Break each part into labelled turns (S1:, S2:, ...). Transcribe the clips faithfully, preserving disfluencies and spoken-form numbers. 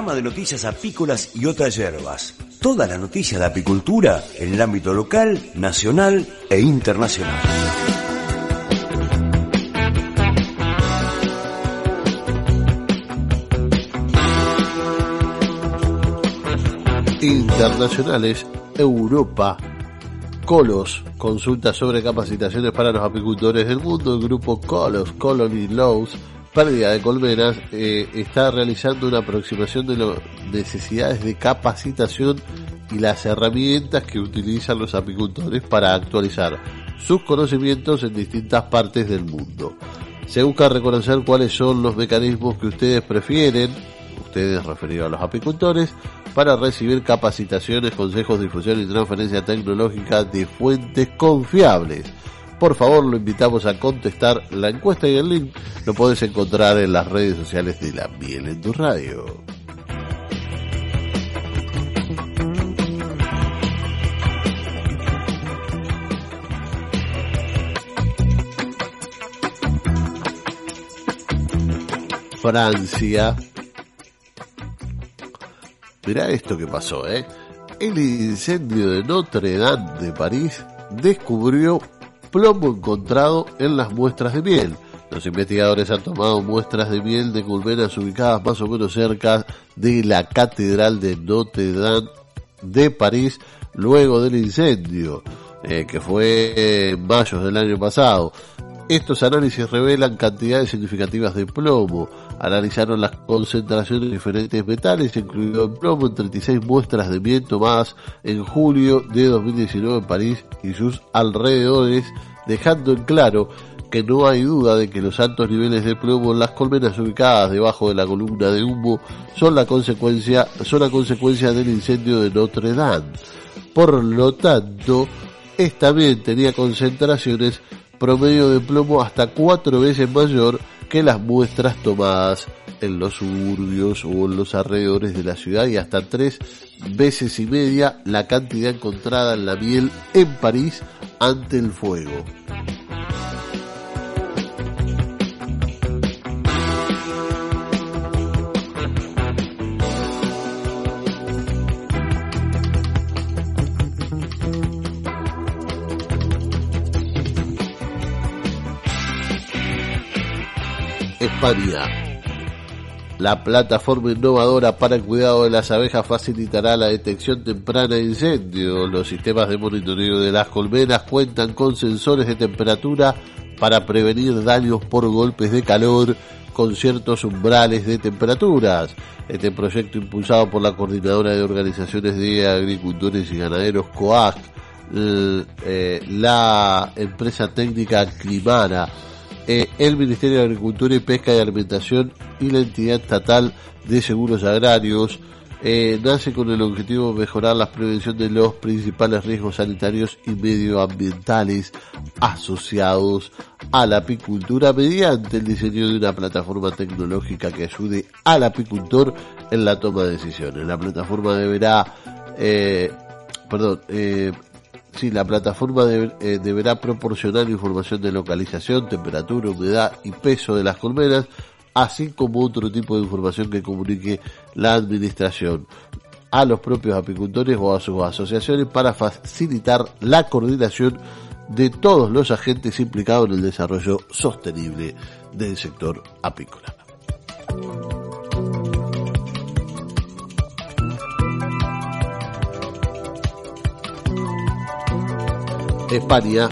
S1: programa de noticias apícolas y otras hierbas. Toda la noticia de apicultura en el ámbito local, nacional e internacional.
S2: Internacionales, Europa, Colos, consulta sobre capacitaciones para los apicultores del mundo. El grupo Colos, Colony Laws, pérdida de colmenas, eh, está realizando una aproximación de las necesidades de capacitación y las herramientas que utilizan los apicultores para actualizar sus conocimientos en distintas partes del mundo. Se busca reconocer cuáles son los mecanismos que ustedes prefieren, ustedes referidos a los apicultores, para recibir capacitaciones, consejos, difusión y transferencia tecnológica de fuentes confiables. Por favor, lo invitamos a contestar la encuesta y el link lo podés encontrar en las redes sociales de La Miel en tu Radio. Francia. Mirá esto que pasó, ¿eh? El incendio de Notre Dame de París descubrió plomo encontrado en las muestras de miel. Los investigadores han tomado muestras de miel de colmenas ubicadas más o menos cerca de la Catedral de Notre Dame de París luego del incendio, eh, que fue en mayo del año pasado. Estos análisis revelan cantidades significativas de plomo. Analizaron las concentraciones de diferentes metales, incluido el plomo, en treinta y seis muestras de miel tomadas en julio de dos mil diecinueve en París y sus alrededores, dejando en claro que no hay duda de que los altos niveles de plomo en las colmenas ubicadas debajo de la columna de humo son la consecuencia, son la consecuencia del incendio de Notre Dame. Por lo tanto, esta miel tenía concentraciones promedio de plomo hasta cuatro veces mayor que las muestras tomadas en los suburbios o en los alrededores de la ciudad y hasta tres veces y media la cantidad encontrada en la miel en París ante el fuego. España. La plataforma innovadora para el cuidado de las abejas facilitará la detección temprana de incendios. Los sistemas de monitoreo de las colmenas cuentan con sensores de temperatura para prevenir daños por golpes de calor con ciertos umbrales de temperaturas. Este proyecto, impulsado por la Coordinadora de Organizaciones de Agricultores y Ganaderos COAG, eh, la empresa técnica Climana, Eh, el Ministerio de Agricultura y Pesca y Alimentación y la entidad estatal de seguros agrarios, eh, nace con el objetivo de mejorar la prevención de los principales riesgos sanitarios y medioambientales asociados a la apicultura mediante el diseño de una plataforma tecnológica que ayude al apicultor en la toma de decisiones. La plataforma deberá, eh, perdón, eh, Sí, la plataforma de, eh, deberá proporcionar información de localización, temperatura, humedad y peso de las colmenas, así como otro tipo de información que comunique la administración a los propios apicultores o a sus asociaciones para facilitar la coordinación de todos los agentes implicados en el desarrollo sostenible del sector apícola. España.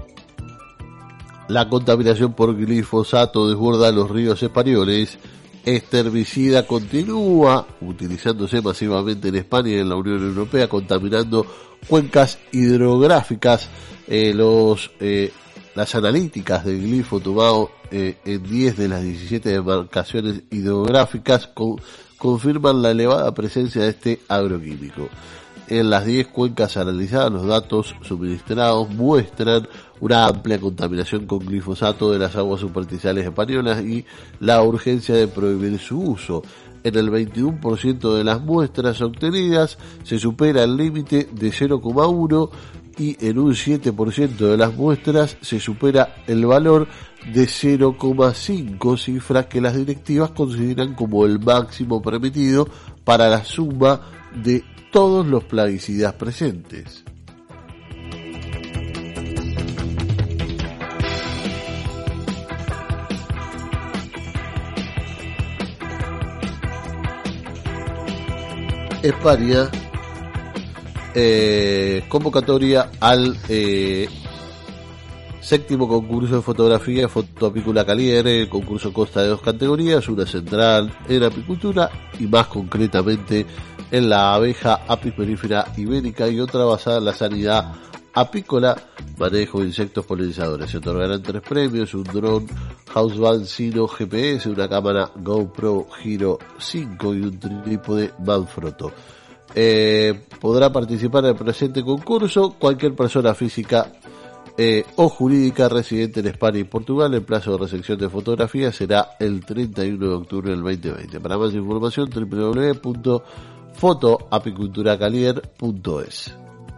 S2: La contaminación por glifosato desborda los ríos españoles. Este herbicida continúa utilizándose masivamente en España y en la Unión Europea, contaminando cuencas hidrográficas. Eh, los, eh, las analíticas del glifo tomado eh, en diez de las diecisiete demarcaciones hidrográficas con, confirman la elevada presencia de este agroquímico. En las diez cuencas analizadas, los datos suministrados muestran una amplia contaminación con glifosato de las aguas superficiales españolas y la urgencia de prohibir su uso. En el veintiuno por ciento de las muestras obtenidas se supera el límite de cero coma uno y en un siete por ciento de las muestras se supera el valor de cero coma cinco, cifra que las directivas consideran como el máximo permitido para la suma de todos los plaguicidas presentes. España, eh, convocatoria al eh, séptimo concurso de fotografía Fotoapícola Calier. El concurso consta de dos categorías, una central en apicultura y más concretamente en la abeja Apis mellifera ibérica y otra basada en la sanidad apícola, manejo de insectos polinizadores. Se otorgarán tres premios: un dron Houseband Sino G P S, una cámara GoPro Hero cinco y un trípode Manfrotto. Eh, podrá participar en el presente concurso cualquier persona física eh, o jurídica residente en España y Portugal. El plazo de recepción de fotografías será el treinta y uno de octubre del veinte veinte. Para más información, doble u doble u doble u punto fotoapiculturacalier punto es.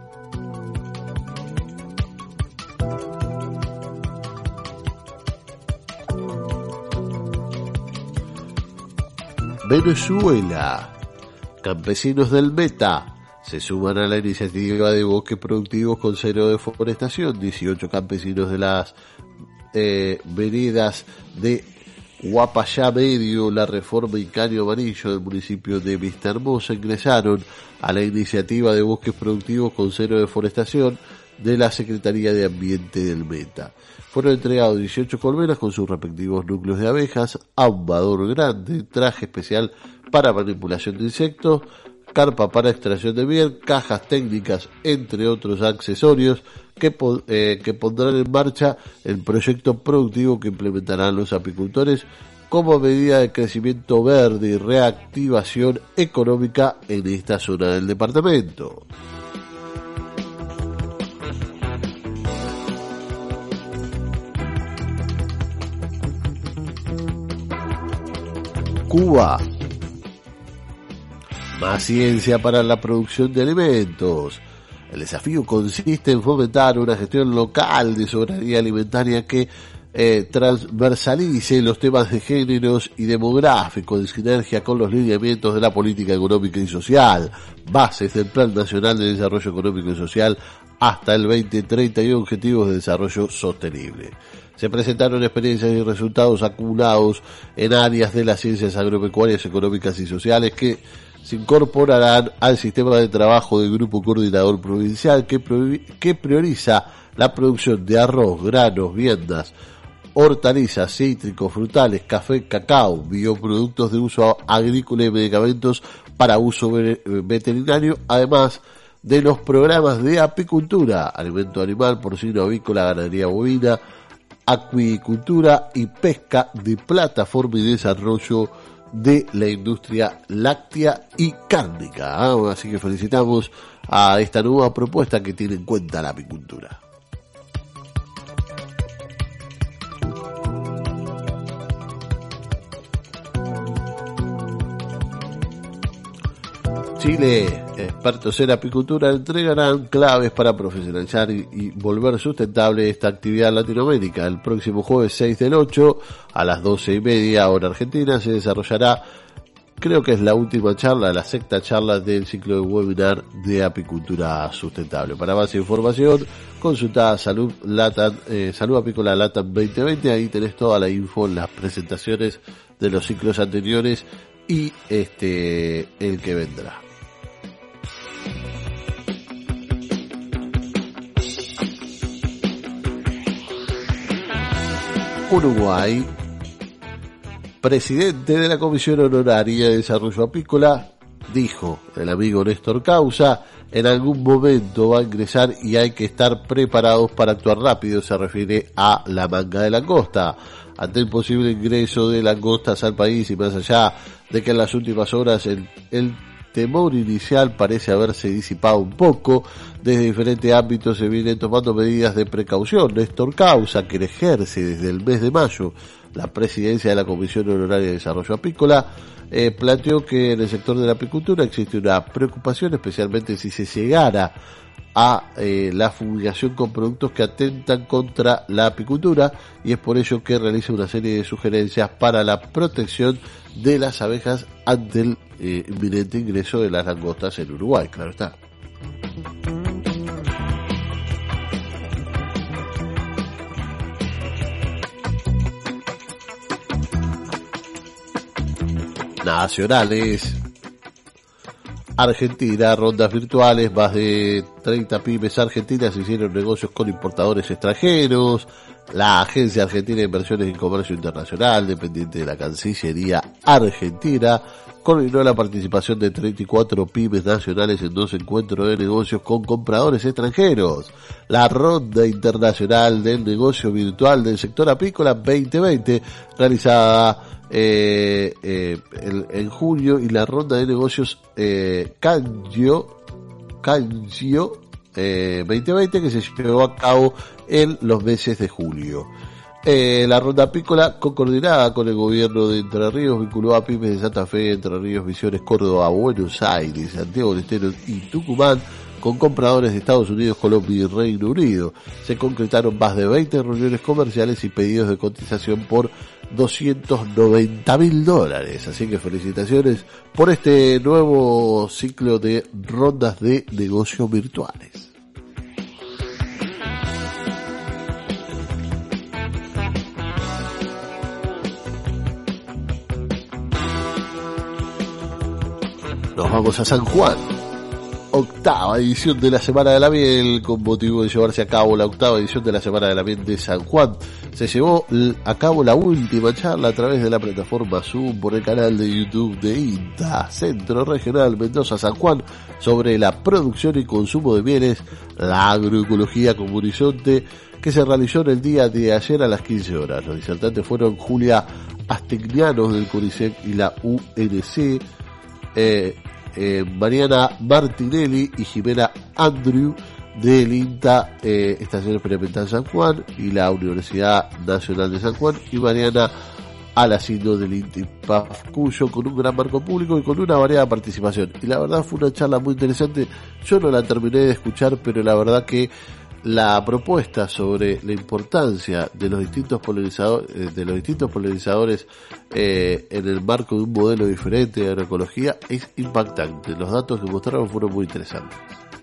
S2: Venezuela. Campesinos del Meta se suman a la iniciativa de bosques productivos con cero deforestación. dieciocho campesinos de las eh, veredas de Guapayá Medio, La Reforma y Caño Amarillo del municipio de Vista Hermosa ingresaron a la iniciativa de bosques productivos con cero deforestación de la Secretaría de Ambiente del Meta. Fueron entregados dieciocho colmenas con sus respectivos núcleos de abejas, ahumador grande, traje especial para manipulación de insectos, carpa para extracción de miel, cajas técnicas, entre otros accesorios que, eh, que pondrán en marcha el proyecto productivo que implementarán los apicultores como medida de crecimiento verde y reactivación económica en esta zona del departamento. Cuba. Más ciencia para la producción de alimentos. El desafío consiste en fomentar una gestión local de soberanía alimentaria que eh, transversalice los temas de géneros y demográficos en sinergia con los lineamientos de la política económica y social, bases del Plan Nacional de Desarrollo Económico y Social hasta el veinte treinta y Objetivos de Desarrollo Sostenible. Se presentaron experiencias y resultados acumulados en áreas de las ciencias agropecuarias, económicas y sociales que se incorporarán al sistema de trabajo del Grupo Coordinador Provincial que, que prioriza la producción de arroz, granos, viandas, hortalizas, cítricos, frutales, café, cacao, bioproductos de uso agrícola y medicamentos para uso veterinario, además de los programas de apicultura, alimento animal, porcino, avícola, ganadería bovina, acuicultura y pesca de plataforma y desarrollo de la industria láctea y cárnica. ¿eh? Así que felicitamos a esta nueva propuesta que tiene en cuenta la apicultura. Chile, expertos en apicultura entregarán claves para profesionalizar y, y volver sustentable esta actividad en Latinoamérica. El próximo jueves seis del ocho a las doce y media hora argentina se desarrollará, creo que es la última charla, la sexta charla del ciclo de webinar de apicultura sustentable. Para más información, consulta Salud Latam, eh, Salud Apícola Latam veinte veinte, ahí tenés toda la info en las presentaciones de los ciclos anteriores y este el que vendrá. Uruguay. Presidente de la Comisión Honoraria de Desarrollo Apícola, dijo el amigo Néstor Causa, en algún momento va a ingresar y hay que estar preparados para actuar rápido. Se refiere a la manga de langosta. Ante el posible ingreso de langostas al país y más allá de que en las últimas horas el, el temor inicial parece haberse disipado un poco, desde diferentes ámbitos se vienen tomando medidas de precaución. Néstor Causa, que ejerce desde el mes de mayo la presidencia de la Comisión Honoraria de Desarrollo Apícola, eh, planteó que en el sector de la apicultura existe una preocupación, especialmente si se llegara a eh, la fumigación con productos que atentan contra la apicultura, y es por ello que realiza una serie de sugerencias para la protección de las abejas ante el eh, inminente ingreso de las langostas en Uruguay, claro está. Nacionales. Argentina, rondas virtuales, más de treinta pymes argentinas hicieron negocios con importadores extranjeros. La Agencia Argentina de Inversiones y Comercio Internacional, dependiente de la Cancillería Argentina, coordinó la participación de treinta y cuatro pymes nacionales en dos encuentros de negocios con compradores extranjeros. La Ronda Internacional del Negocio Virtual del Sector Apícola veinte veinte, realizada eh, eh, en, en junio, y la Ronda de Negocios eh, Cancio, Cancio eh, veinte veinte, que se llevó a cabo en los meses de julio. Eh, la ronda apícola, coordinada con el gobierno de Entre Ríos, vinculó a pymes de Santa Fe, Entre Ríos, Misiones, Córdoba, Buenos Aires, Santiago del Estero y Tucumán, con compradores de Estados Unidos, Colombia y Reino Unido. Se concretaron más de veinte reuniones comerciales y pedidos de cotización por doscientos noventa mil dólares. Así que felicitaciones por este nuevo ciclo de rondas de negocios virtuales. Nos vamos a San Juan. Octava edición de la Semana de la Miel. Con motivo de llevarse a cabo la octava edición de la Semana de la Miel de San Juan, se llevó a cabo la última charla a través de la plataforma Zoom por el canal de YouTube de INTA, Centro Regional Mendoza San Juan, sobre la producción y consumo de mieles, la agroecología como horizonte, que se realizó en el día de ayer a las quince horas. Los disertantes fueron Julia Astegnianos del CONICET y la U N C, eh, Eh, Mariana Martinelli y Jimena Andrew del INTA, eh, Estación Experimental San Juan, y la Universidad Nacional de San Juan, y Mariana Alacino del INTA Cuyo, con un gran marco público y con una variada participación. Y la verdad fue una charla muy interesante. Yo no la terminé de escuchar, pero la verdad que la propuesta sobre la importancia de los distintos polinizadores, de los distintos polinizadores eh, en el marco de un modelo diferente de agroecología es impactante. Los datos que mostraron fueron muy interesantes.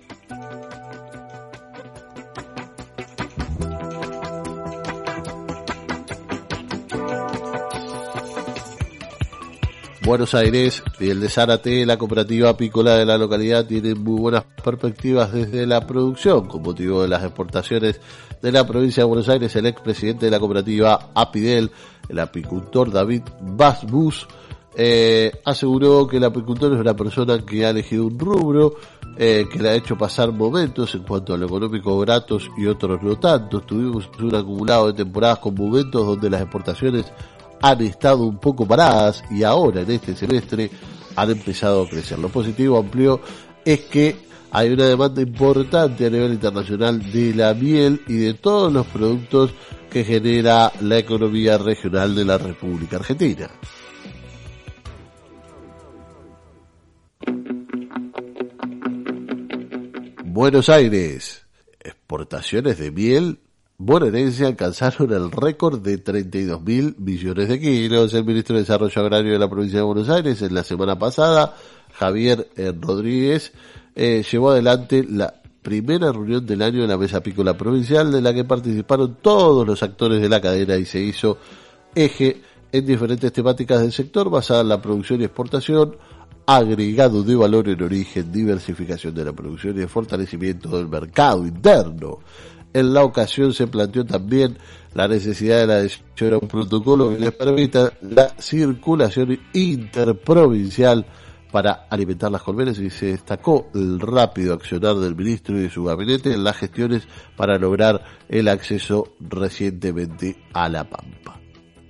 S2: Buenos Aires y el de Zárate, la cooperativa apícola de la localidad, tiene muy buenas perspectivas desde la producción. Con motivo de las exportaciones de la provincia de Buenos Aires, el expresidente de la cooperativa Apidel, el apicultor David Basbus, eh, aseguró que el apicultor es una persona que ha elegido un rubro eh, que le ha hecho pasar momentos en cuanto a lo económico gratos y otros no tanto. Tuvimos un acumulado de temporadas con momentos donde las exportaciones han estado un poco paradas y ahora en este semestre han empezado a crecer. Lo positivo, amplió, es que hay una demanda importante a nivel internacional de la miel y de todos los productos que genera la economía regional de la República Argentina. Buenos Aires, exportaciones de miel bonaerense alcanzaron el récord de treinta y dos mil millones de kilos. El ministro de Desarrollo Agrario de la provincia de Buenos Aires, en la semana pasada, Javier Rodríguez, eh, llevó adelante la primera reunión del año de la Mesa Apícola Provincial, de la que participaron todos los actores de la cadena y se hizo eje en diferentes temáticas del sector basada en la producción y exportación, agregado de valor en origen, diversificación de la producción y el fortalecimiento del mercado interno. En la ocasión se planteó también la necesidad de la adhesión a un protocolo que les permita la circulación interprovincial para alimentar las colmenas, y se destacó el rápido accionar del ministro y de su gabinete en las gestiones para lograr el acceso recientemente a la Pampa.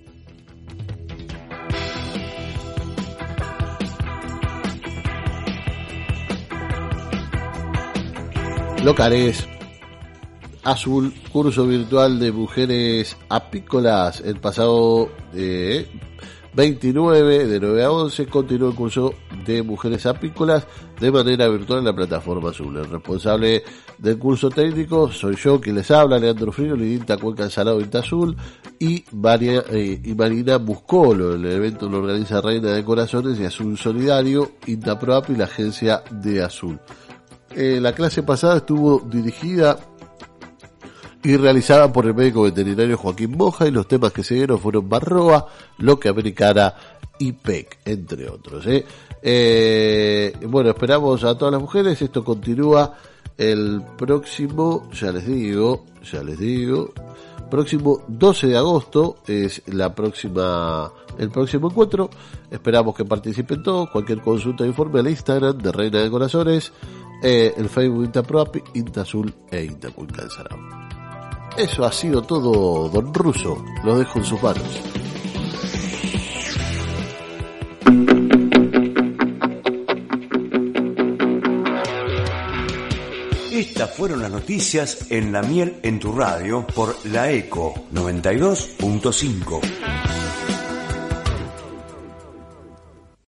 S2: Locales. Azul, curso virtual de mujeres apícolas. El pasado eh, veintinueve, de nueve a once, continuó el curso de mujeres apícolas de manera virtual en la plataforma Azul. El responsable del curso técnico soy yo quien les habla, Leandro Frío, Lidinta Cuenca del Salado Inta Azul, y, María, eh, y Marina Buscolo. El evento lo organiza Reina de Corazones y Azul Solidario, Inta Proap y la agencia de Azul. Eh, la clase pasada estuvo dirigida y realizada por el médico veterinario Joaquín Moja, y los temas que se dieron fueron Barroa, Loque Americana y P E C, entre otros. ¿eh? Eh, bueno, esperamos a todas las mujeres. Esto continúa el próximo, ya les digo, ya les digo, próximo doce de agosto es la próxima, el próximo encuentro. Esperamos que participen todos. Cualquier consulta o informe al Instagram de Reina de Corazones, eh, el Facebook Inta Proap, Inta Azul e Inta Cuenca del Salado. Eso ha sido todo, don Russo. Lo dejo en sus manos.
S1: Estas fueron las noticias en La Miel en tu radio por La Eco noventa y dos punto cinco.